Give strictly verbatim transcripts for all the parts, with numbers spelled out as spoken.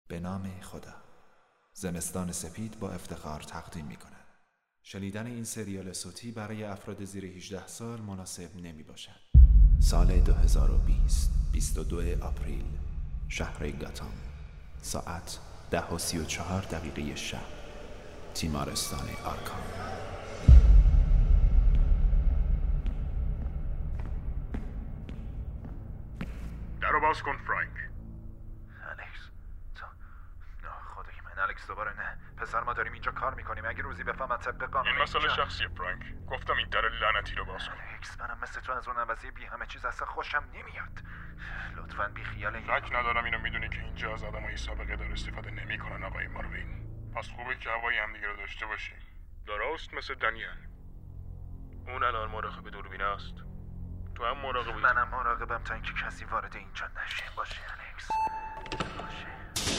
به نام خدا. زمستان سپید با افتخار تقدیم می‌کند. شنیدن این سریال صوتی برای افراد زیر هجده سال مناسب نمی باشد. سال دو هزار و بیست، بیست و دو آپریل، شهر گاتام، ساعت ده و سی و چهار دقیقه شب، تیمارستان آرکام. درو باز کن فرانک. الکس تو نه خدای من، الکس دوباره نه. پسر ما داریم اینجا کار میکنیم، اگه روزی بفهمن طبق قانون این مسئله اینجا... شخصیه فرانک. گفتم این در لعنتی رو باز کن. الکس منم مثل تو از اون عوضی بی همه چیز اصلا خوشم نمیاد. لطفاً بی خیال این. شک ندارم اینو میدونی که اینجا از آدمای سابقه دار استفاده نمیکنن آقای ماروین. پس خوبه که هوای همدیگه رو داشته باشیم. درست مثل دنیل. اون الان مراقب دوربین است. تو هم مراقبی. منم مراقبم تا اینکه کسی وارد اینجا نشه. باشه الکس. باشه.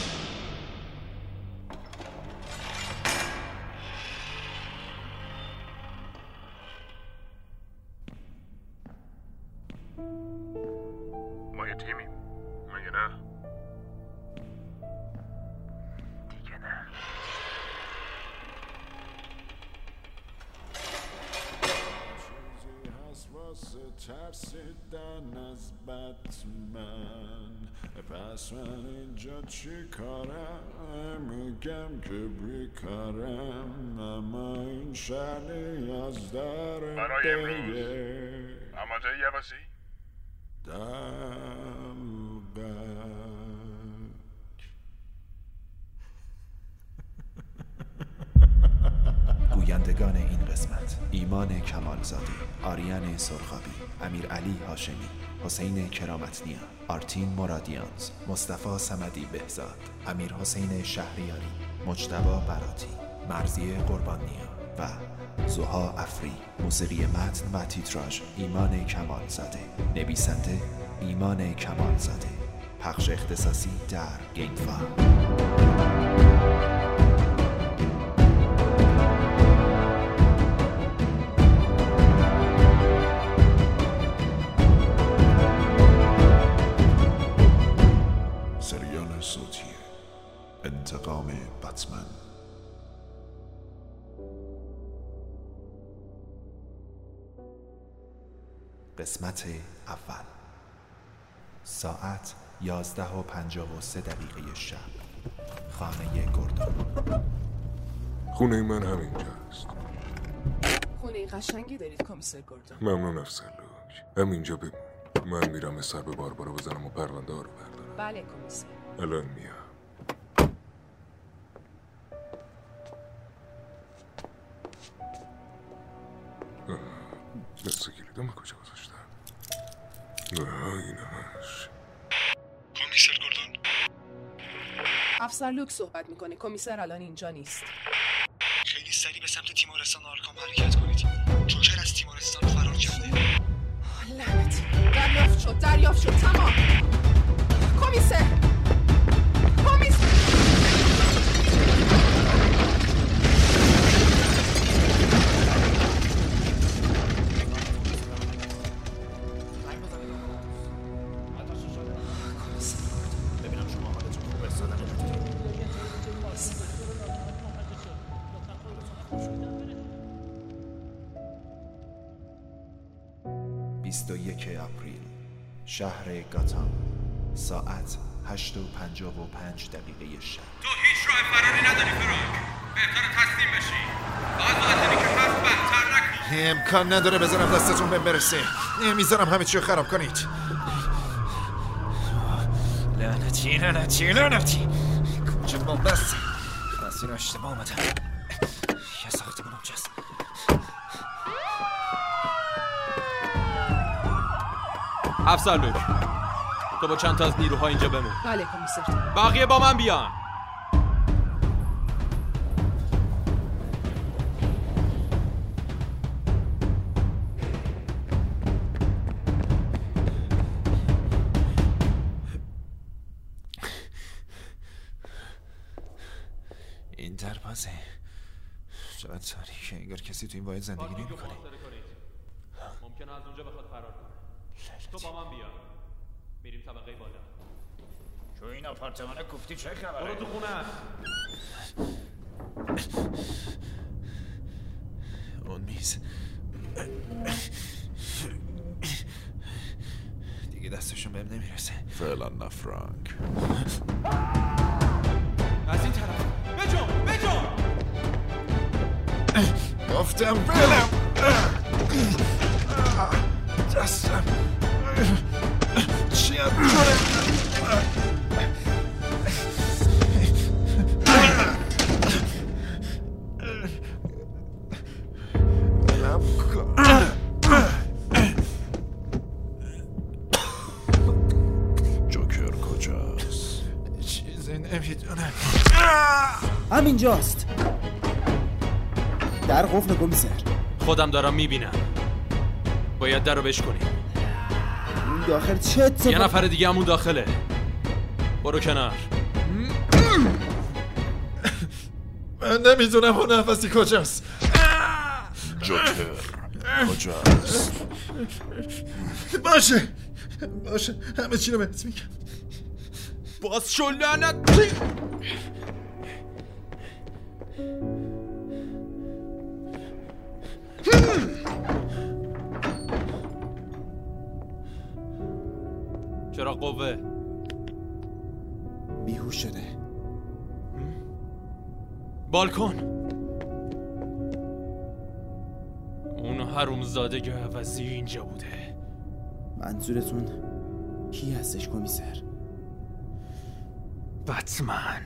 ما یه تیمیم. مگه نه؟ دیگه نه. ترسیدن از بتمن، پس من اینجا چی کارم؟ میگم که بیکارم، اما این شهر نیاز داره برای امروز آماده یه وزی؟ گویندگان این قسمت: ایمان کمالزاده، آریان سرخابی، امیر علی هاشمی، حسین کرامتنیا، آرتین مرادیانز، مصطفی صمدی بهزاد، امیر حسین شهریاری، مجتبی براتی، مرضیه قربانیا و زها افری. موسیقی متن و تیتراژ ایمان کمالزاده. نویسنده ایمان کمالزاده. پخش اختصاصی در گیمفا. سریال صوتی انتقام بتمن. قسمت اول. ساعت یازده و پنجاه و سه دقیقه شب، خانه گردون. خونه من همینجاست. خونه قشنگی دارید کمیسر گردون. ممنون افسر لوک. همینجا بمون. من میرم سر به باربارا بزنم و پرونده ها رو بردارم. بله کمیسر. الان میام. دست کلیدم کجا گذاشتم؟ نه اینمش. کمیسر گردون. افسر لوک صحبت میکنه. کمیسر الان اینجا نیست. خیلی سریع به سمت تیمارستان آرکام حرکت کنید. جوکر از تیمارستان فرار کرده. لعنتی. دریافت شد. دریافت شد. تمام. کمیسر. کمیسر. بیست و یک آپریل، شهر گاتام، ساعت هشت و پنجاه و پنج دقیقه شب. تو هیچ راه فراری نداری فرانک. بهتر تسلیم بشی. بعض وقتی که هست بدتر نکن. امکان نداره بذارم دستتون بهم برسه. نمیذارم همه چی رو خراب کنید. لعنتی لعنتی لعنتی. کجا بامبست؟ مسیر اشتباه آمدم. یه ساختمون اونجاست. افسر لوک، تو با چند تا از نیروها اینجا بمون. بله کمیسر. بقیه با من بیان. این در بازه. چقدر تاریکه، انگار کسی تو این واحد زندگی نمی کنه. ممکنه از اونجا بخواد فرار کنه. تو با من بیا. میریم طبقه بالا. تو این آپارتمان کوفتی چه خبره؟ برو تو خونه. اون میز دیگه دستشون بهم نمیرسه. فعلا نه فرانک. از این طرف. بجون بجون. گفتم بلم. دستم چی هم کنه؟ جوکر کجاست؟ چیزی نمیدونم. همینجاست. در قفل کمیسر. خودم دارم میبینم. باید در رو بشکنیم. اون داخل چه اتفاقی؟ یه نفر دیگه همون داخله. برو کنار. من نمیدونم اون نفسی کجاست. جوکر کجاست؟ باشه باشه همه چی رو بهت میگم. باز شو لعنتی. چرا قوه؟ بیهوش شده. بالکن. اون حرومزاده عوضی اینجا بوده. منظورتون کی هستش کمیسر؟ بتمن.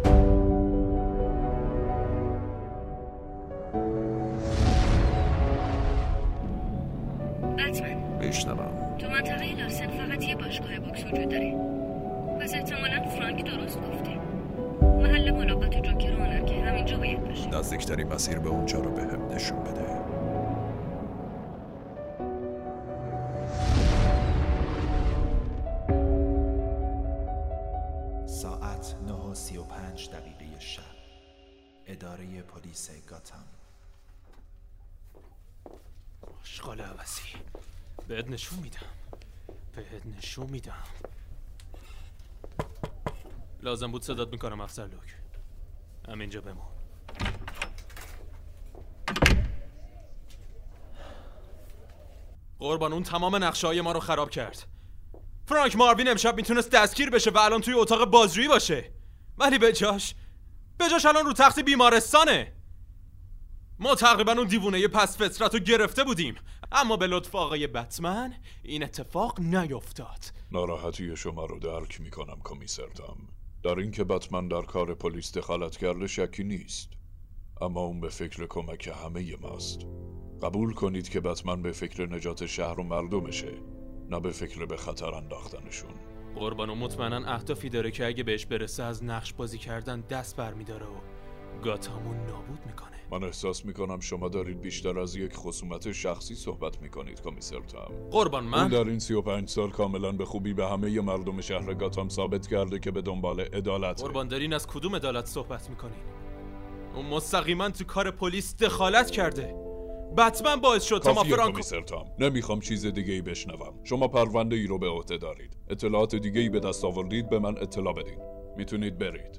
بتمن میشنوم. تو منطقه لاسن فقط یه باشگاه بوکس وجود داره. پس احتمالاً فرانک درست گفته. محل ملاقات جوکر و آنرکی همینجا باید باشه. نزدیکترین مسیر به اونجا رو بهم نشون بده. ساعت نه و سی و پنج دقیقه شب. اداره پلیس گاتام. آشغال عوضی. بهت نشون میدم. بهت نشون میدم. لازم بود صدات میکنم افسر لوک. همینجا بمون. قربان اون تمام نقشه های ما رو خراب کرد. فرانک ماروین امشب میتونست دستگیر بشه و الان توی اتاق بازجویی باشه، ولی به جاش به جاش الان رو تخت بیمارستانه. ما تقریبا اون دیوونه پس فطرت رو گرفته بودیم، اما به لطف آقای بتمن این اتفاق نیفتاد. ناراحتی شما رو درک میکنم کمیسر تام. در این که بتمن در کار پلیس دخالت کرده شکی نیست، اما اون به فکر کمک همه ماست. قبول کنید که بتمن به فکر نجات شهر و مردمشه، نه به فکر به خطر انداختنشون. قربان و مطمئنن اهدافی داره که اگه بهش برسه از نقش بازی کردن دست برمیداره و گاتامون نابود میکنه. من احساس میکنم شما دارید بیشتر از یک خصومت شخصی صحبت میکنید کمیسر تام. قربان من اون در این سی و پنج سال کاملا به خوبی به همه مردم شهر گاتام ثابت کرده که به دنبال عدالته. قربان دارین از کدوم عدالت صحبت میکنین؟ اون مستقیما تو کار پلیس دخالت کرده. بتمن باعث شد تا ما فرانکو... کمیسر تام، نمیخوام چیز دیگه ای بشنوم. شما پرونده ای رو به عهده دارید. اطلاعات دیگه ای به دست آوردید به من اطلاع بدین. میتونید برید.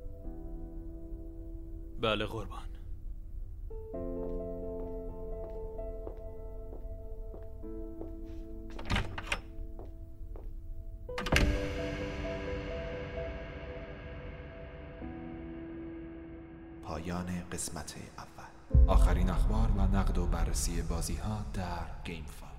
بله قربان. پایان قسمت اول. آخرین اخبار و نقد و بررسی بازی ها در گیم فایل.